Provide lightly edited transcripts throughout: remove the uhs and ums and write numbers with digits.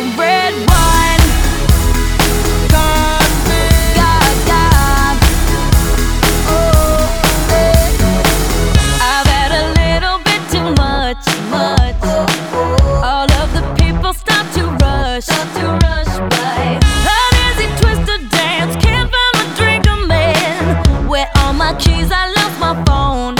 red wine. God, God. Oh, I've had a little bit too much. All of the people start to rush by. An easy twisted dance, can't find my drink, I'm in. Where are my keys? I lost my phone.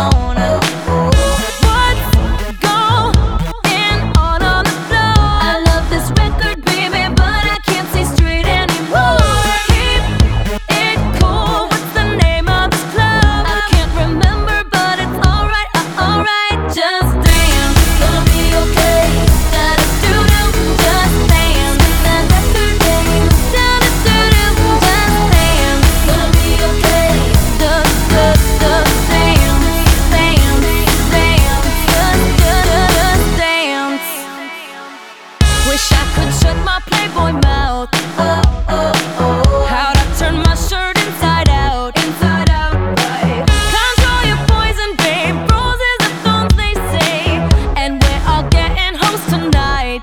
Wish I could shut my Playboy mouth. How'd I turn my shirt inside out? Right. Control your poison, babe. Roses are thorns, they say, and we're all getting hoes tonight.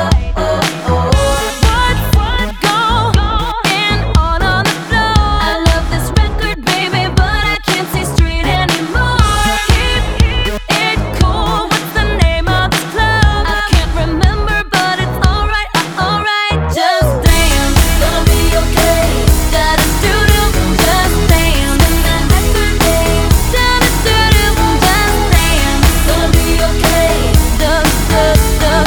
What's going on the floor? I love this record, baby, but I can't see straight anymore. Keep it cool. What's the name of this club? I can't remember, but it's alright, just dance. Gonna be okay. Da-da-doo-doo, just dance. That record, babe. Da-da-doo-doo, just dance. Gonna be okay. Dance.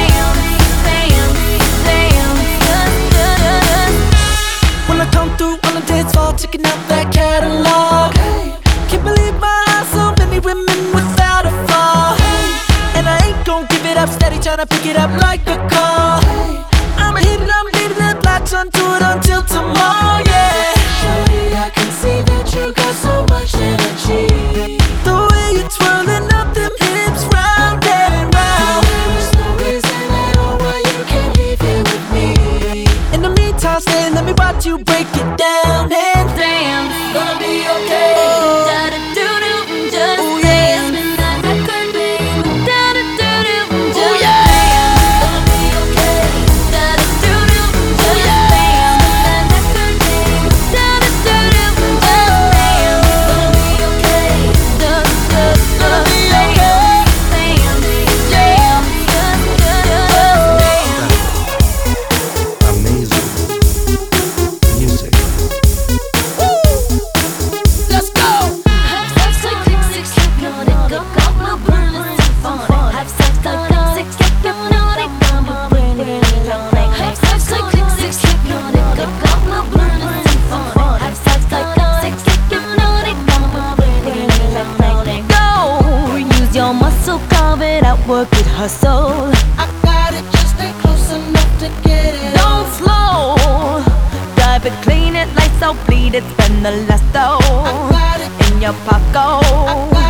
When I come through on the dance floor, checking out that catalog. Can't believe my eyes, so many women without a flaw. And I ain't gon' give it up, steady tryna pick it up like a call. I'ma hit it, I'm leaving it, latch onto it until tomorrow, yeah. Shorty, I can see that you got so much energy. The way you're twirling up them hips round and round. There is no reason at all why you can't leave here with me. In the meantime, stay, let me watch you break it down and Dance. Gonna be okay. Da-da-doo-doo, just oh yeah. dance. That record, babe. Da-da-doo-doo, just Oh dance. yeah. Gonna be okay. Da-da-doo-doo, just dance. That record, babe. Da-da-doo-doo, just dance. Gonna be okay. Gonna be okay. Amazing music. Let's go. Have sex like six, hypnotic, got my brain symphonic. Have sex like six, hypnotic, got my brain electronic. Have sex like six, hypnotic, got my brain symphonic. Have sex like six, hypnotic, got my brain electronic. Go, use your muscle, carve it out, work it, hustle. I got it, just stay close enough to get it. Don't slow, dive it, clean it, lights out, bleed it, spend the last I dough got it, in your pocket. I got